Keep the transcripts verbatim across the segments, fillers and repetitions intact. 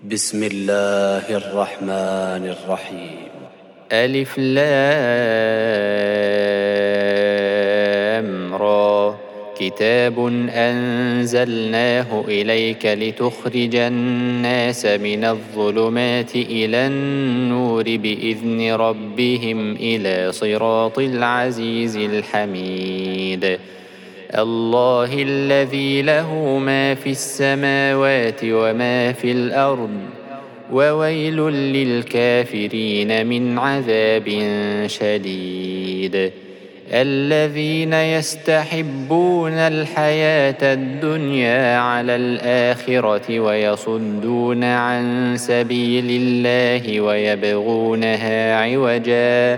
بسم الله الرحمن الرحيم. ألف لام را كتاب أنزلناه إليك لتخرج الناس من الظلمات إلى النور بإذن ربهم إلى صراط العزيز الحميد. الله الذي له ما في السماوات وما في الأرض وويل للكافرين من عذاب شديد. الذين يستحبون الحياة الدنيا على الآخرة ويصدون عن سبيل الله ويبغونها عوجا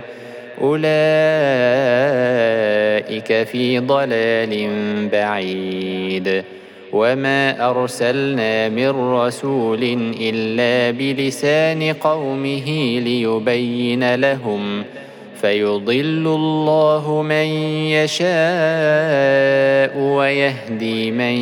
أولئك في ضلال بعيد. وما أرسلنا من رسول إلا بلسان قومه ليبين لهم فيضل الله من يشاء ويهدي من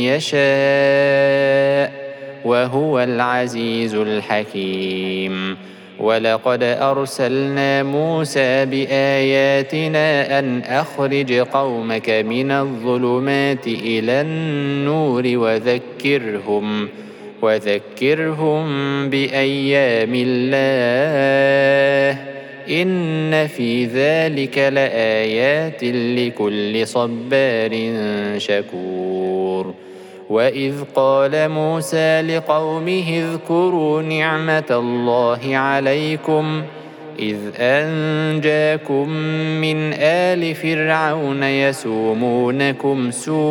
يشاء وهو العزيز الحكيم. ولقد أرسلنا موسى بآياتنا أن أخرج قومك من الظلمات إلى النور وذكرهم وذكرهم بأيام الله إن في ذلك لآيات لكل صبار شكور. وإذ قال موسى لقومه اذكروا نعمة الله عليكم إذ أنجاكم من آل فرعون يسومونكم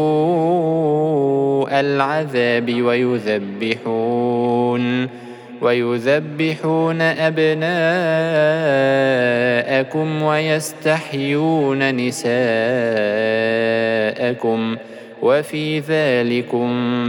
سوء العذاب ويذبحون ويذبحون أبناءكم ويستحيون نساءكم وفي ذلكم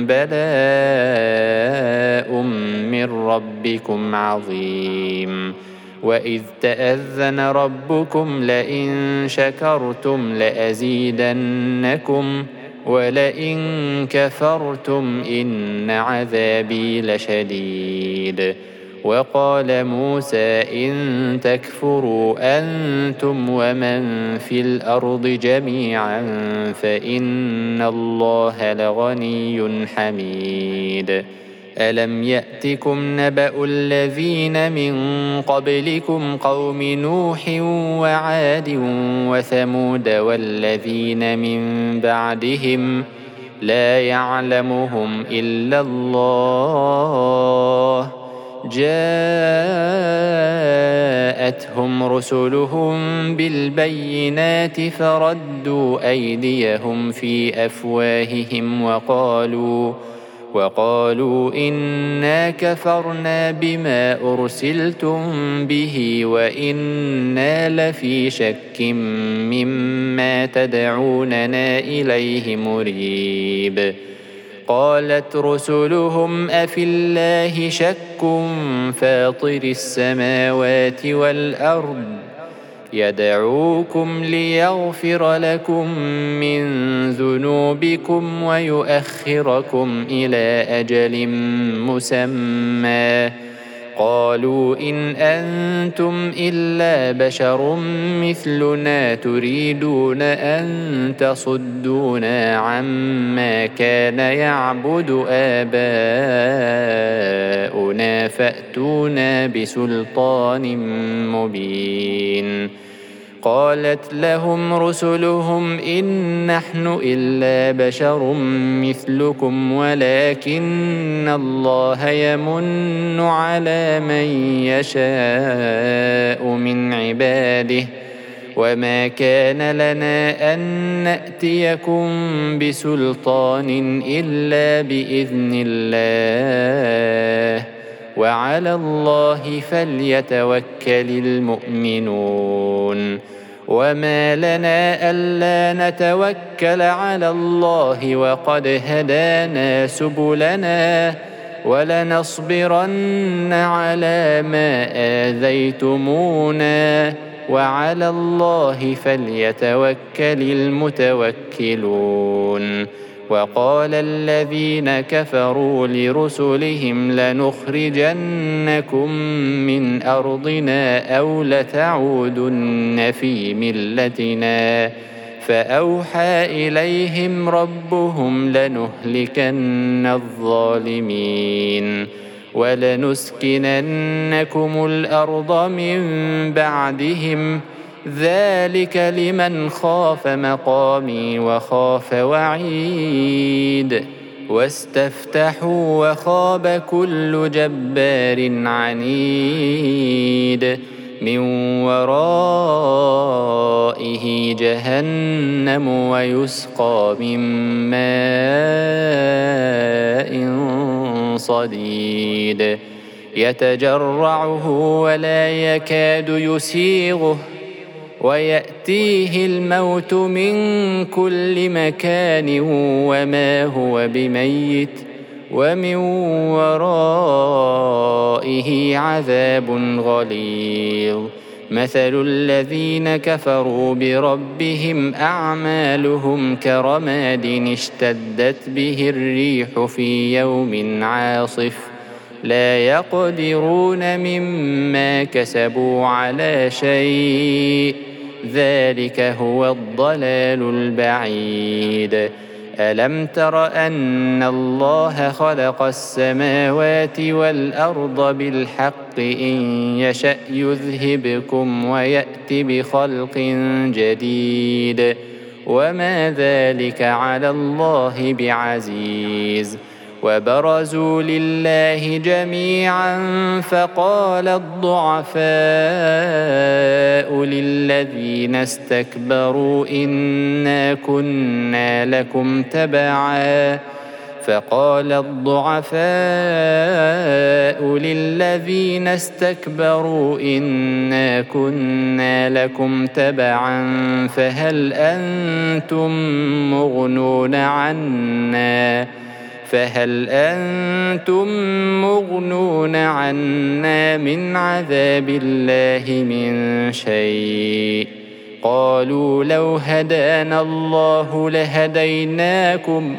بلاء من ربكم عظيم. وإذ تأذن ربكم لئن شكرتم لأزيدنكم ولئن كفرتم إن عذابي لشديد. وقال موسى إن تكفروا أنتم ومن في الأرض جميعا فإن الله لغني حميد. ألم يأتكم نبأ الذين من قبلكم قوم نوح وعاد وثمود والذين من بعدهم لا يعلمهم إلا الله جاءتهم رسلهم بالبينات فردوا أيديهم في أفواههم وقالوا وقالوا إنا كفرنا بما أرسلتم به وإنا لفي شك مما تدعوننا إليه مريب. قالت رسلهم أفي الله شك فاطر السماوات والأرض يدعوكم ليغفر لكم من ذنوبكم ويؤخركم إلى أجل مسمى قالوا إن أنتم إلا بشر مثلنا تريدون أن تصدونا عما كان يعبد آباؤنا فأتونا بسلطان مبين. قالت لهم رسلهم إن نحن إلا بشر مثلكم ولكن الله يمن على من يشاء من عباده وما كان لنا أن نأتيكم بسلطان إلا بإذن الله وعلى الله فليتوكل المؤمنون. وما لنا ألا نتوكل على الله وقد هدانا سبلنا ولنصبرن على ما آذيتمونا وعلى الله فليتوكل المتوكلون. وقال الذين كفروا لرسلهم لنخرجنكم من أرضنا أو لتعودن في ملتنا فأوحى إليهم ربهم لنهلكن الظالمين ولنسكننكم الأرض من بعدهم ذلك لمن خاف مقامي وخاف وعيد واستفتحوا وخاب كل جبار عنيد من ورائه جهنم ويسقى من ماء صديد يتجرعه ولا يكاد يسيغه ويأتيه الموت من كل مكان وما هو بميت ومن ورائه عذاب غليظ مثل الذين كفروا بربهم أعمالهم كرماد اشتدت به الريح في يوم عاصف لا يقدرون مما كسبوا على شيء ذلك هو الضلال البعيد ألم تر أن الله خلق السماوات والأرض بالحق إن يشأ يذهبكم ويأت بخلق جديد وما ذلك على الله بعزيز وبرزوا لله جميعا فقال الضعفاء للذين استكبروا إنا كنا لكم تبعا فقال الضعفاء للذين استكبروا إنا كنا لكم تبعا فهل أنتم مغنون عنا فهل أنتم مغنون عنا من عذاب الله من شيء قالوا لو هدانا الله لهديناكم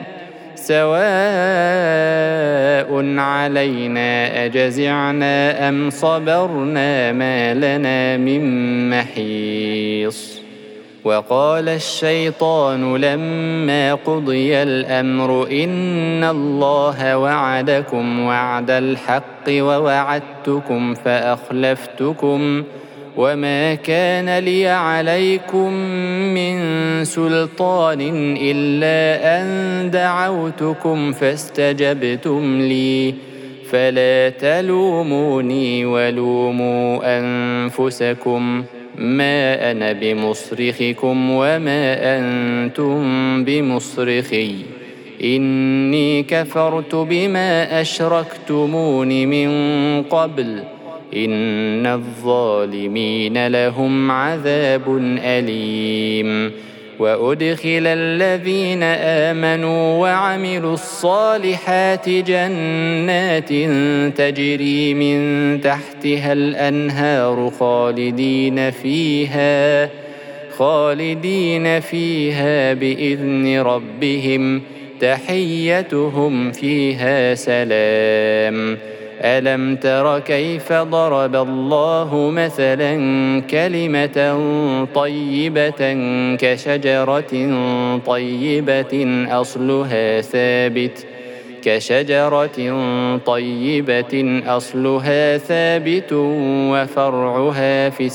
سواء علينا أجزعنا أم صبرنا ما لنا من محيص وقال الشيطان لما قضي الأمر إن الله وعدكم وعد الحق ووعدتكم فأخلفتكم وما كان لي عليكم من سلطان إلا أن دعوتكم فاستجبتم لي فلا تلوموني ولوموا أنفسكم ما أنا بمصرخكم وما أنتم بمصرخي إني كفرت بما أشركتمون من قبل إن الظالمين لهم عذاب أليم وأدخل الذين آمنوا وعملوا الصالحات جنات تجري من تحتها الأنهار خالدين فيها خالدين فيها بإذن ربهم تحيتهم فيها سلام ألم تر كيف ضرب الله مثلا كلمة طيبة كشجرة طيبة أصلها ثابت كشجرة طيبة أصلها ثابت وفرعها في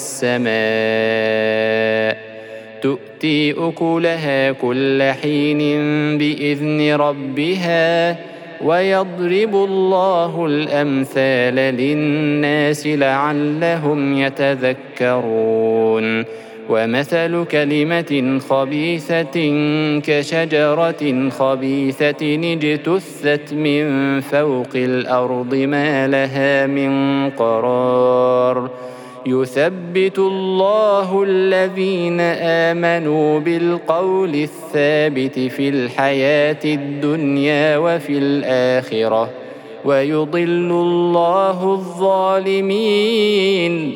السماء تؤتي أكلها كل حين بإذن ربها ويضرب الله الأمثال للناس لعلهم يتذكرون ومثل كلمة خبيثة كشجرة خبيثة اجتثت من فوق الأرض ما لها من قرار يثبت الله الذين آمنوا بالقول الثابت في الحياة الدنيا وفي الآخرة ويضل الله الظالمين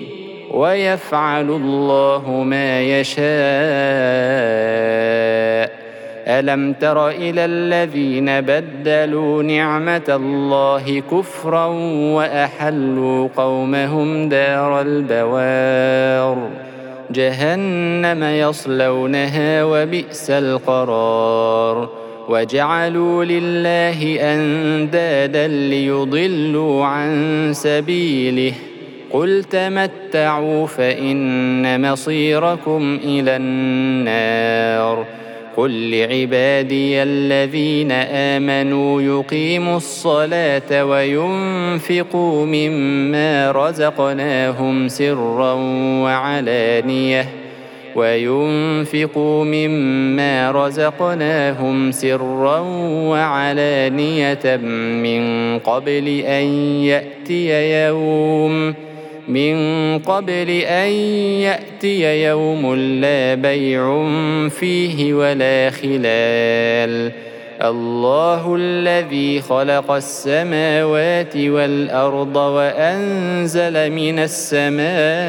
ويفعل الله ما يشاء ألم تر إلى الذين بدلوا نعمة الله كفرا وأحلوا قومهم دار البوار جهنم يصلونها وبئس القرار وجعلوا لله أندادا ليضلوا عن سبيله قل تمتعوا فإن مصيركم إلى النار قل لعبادي الذين آمنوا يقيموا الصلاة وينفقوا مما رزقناهم سرا وعلانية وينفقوا مما رزقناهم سرا وعلانية من قبل أن يأتي يوم من قبل أن يأتي يوم لا بيع فيه ولا خلال الله الذي خلق السماوات والأرض وأنزل من السماء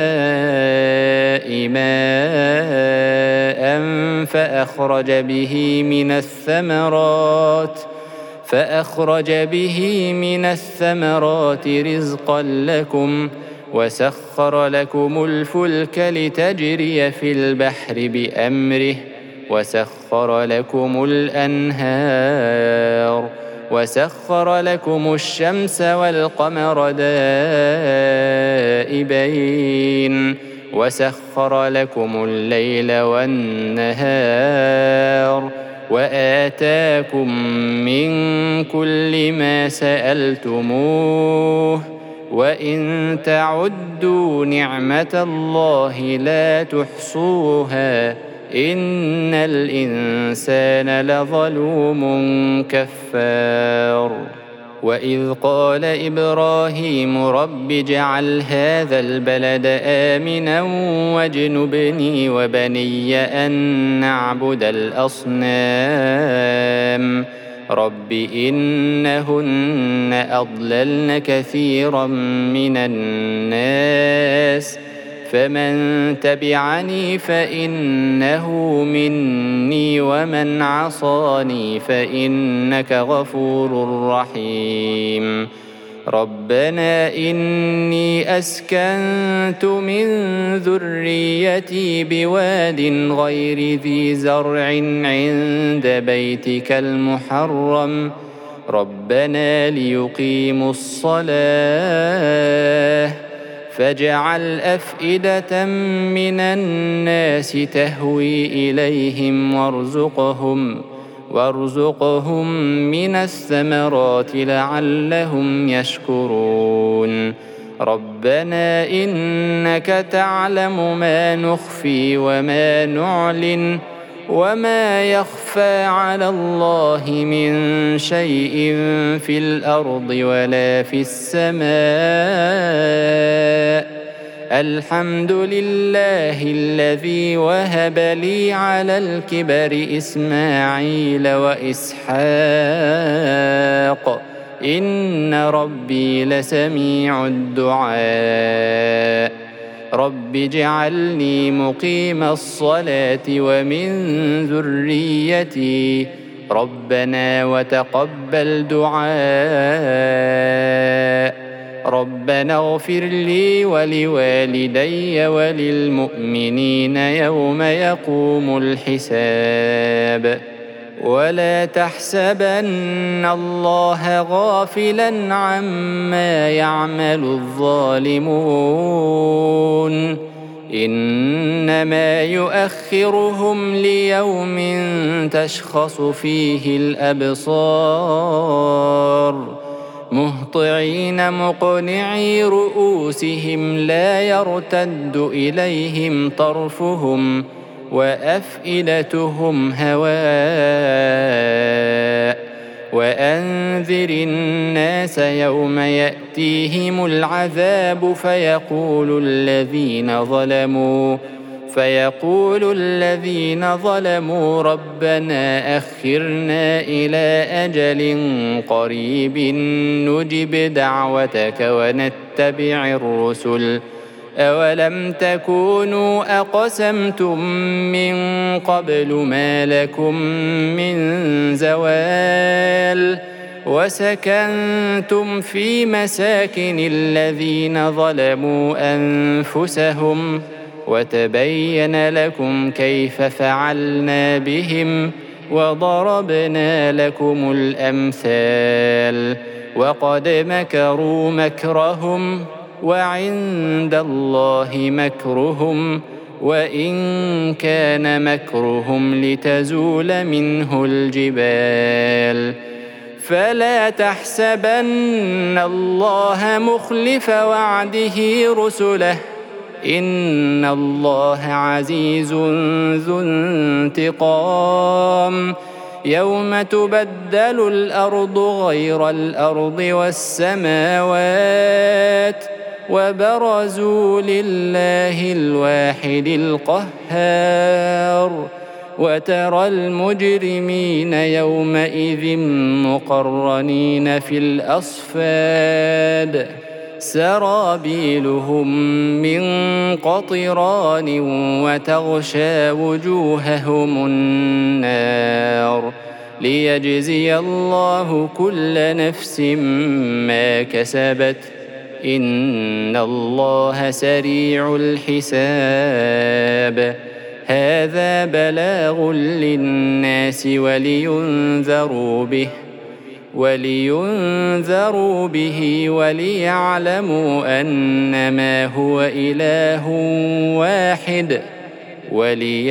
ماء فأخرج به من الثمرات فأخرج به من الثمرات رزقا لكم وسخر لكم الفلك لتجري في البحر بأمره وسخر لكم الأنهار وسخر لكم الشمس والقمر دائبين وسخر لكم الليل والنهار وآتاكم من كل ما سألتموه وإن تعدوا نعمة الله لا تحصوها إن الإنسان لظلوم كفار وإذ قال إبراهيم رب اجعل هذا البلد آمنا واجنبني وبني أن نعبد الأصنام رب إنهن أضللن كثيرا من الناس فمن تبعني فإنه مني ومن عصاني فإنك غفور رحيم ربنا إني أسكنت من ذريتي بواد غير ذي زرع عند بيتك المحرم ربنا ليقيموا الصلاة فاجعل أفئدة من الناس تهوي إليهم وارزقهم وارزقهم من الثمرات لعلهم يشكرون ربنا إنك تعلم ما نخفي وما نعلن وما يخفى على الله من شيء في الأرض ولا في السماء الحمد لله الذي وهب لي على الكبر إسماعيل وإسحاق إن ربي لسميع الدعاء رب اجعلني مقيم الصلاة ومن ذريتي ربنا وتقبل دعاء ربنا اغفر لي ولوالدي وللمؤمنين يوم يقوم الحساب ولا تحسبن الله غافلا عما يعمل الظالمون إنما يؤخرهم ليوم تشخص فيه الأبصار مهطعين مقنعي رؤوسهم لا يرتد إليهم طرفهم وأفئدتهم هواء وأنذر الناس يوم يأتيهم العذاب فيقول الذين ظلموا فيقول الذين ظلموا ربنا أخرنا إلى أجل قريب نجب دعوتك ونتبع الرسل أولم تكونوا أقسمتم من قبل ما لكم من زوال وسكنتم في مساكن الذين ظلموا أنفسهم وتبين لكم كيف فعلنا بهم وضربنا لكم الأمثال وقد مكروا مكرهم وعند الله مكرهم وإن كان مكرهم لتزول منه الجبال فلا تحسبن الله مخلف وعده رسله إن الله عزيز ذو انتقام يوم تبدل الأرض غير الأرض والسماوات وبرزوا لله الواحد القهار وترى المجرمين يومئذ مقرنين في الأصفاد سرابيلهم من قطران وتغشى وجوههم النار ليجزي الله كل نفس ما كسبت إن الله سريع الحساب هذا بلاغ للناس ولينذروا به ولينذروا به وليعلموا أنما هو إله واحد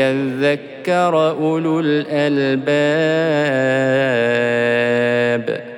وليذكر أولو الألباب.